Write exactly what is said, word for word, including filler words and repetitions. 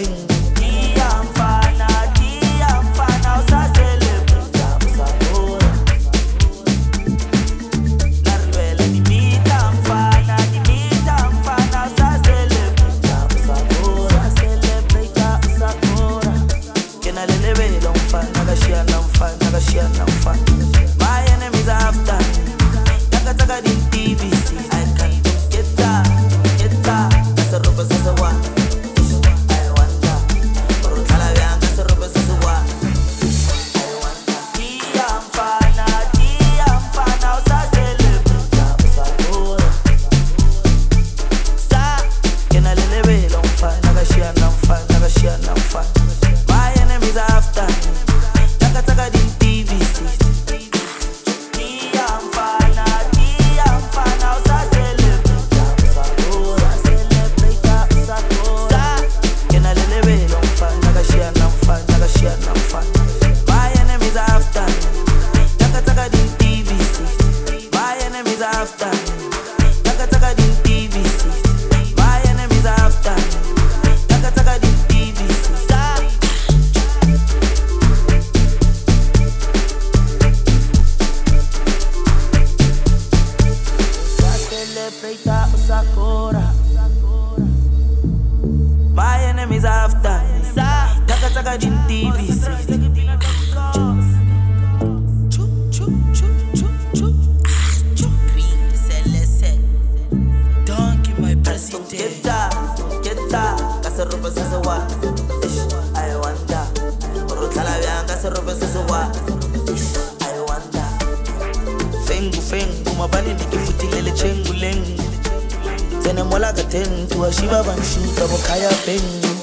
peng. Dia mfana, dia mfana usacelebrate usakora. Narwela dimita mfana, dimita mfana usacelebrate usakora. Celebrate usakora. Kena lelebela mfana kashiana mfana kashiana mfana. My enemies are after me. Taka taka di T V C. I can't get that, get that. That's a rubber says a one. I wonder. Or tala bianca that's a rubber says a one. I wonder. Dia mfana, dia mfana usa celebrate usa kora. Sa kena lelebela mfana kashiana mfana kashiana mfana. My enemies are after me. Taka taka di T V C. My enemies after me. Taka taka din T V C. Donkey my president. Geta, geta, kasa roba sasa wa. I wonder. Orotala bianca kasa roba sasa wa. I wonder. Fengu fengu mabani nikifutile chengu lengu. Tene mola gaten tu ashiba banshu tabo kaya pengu.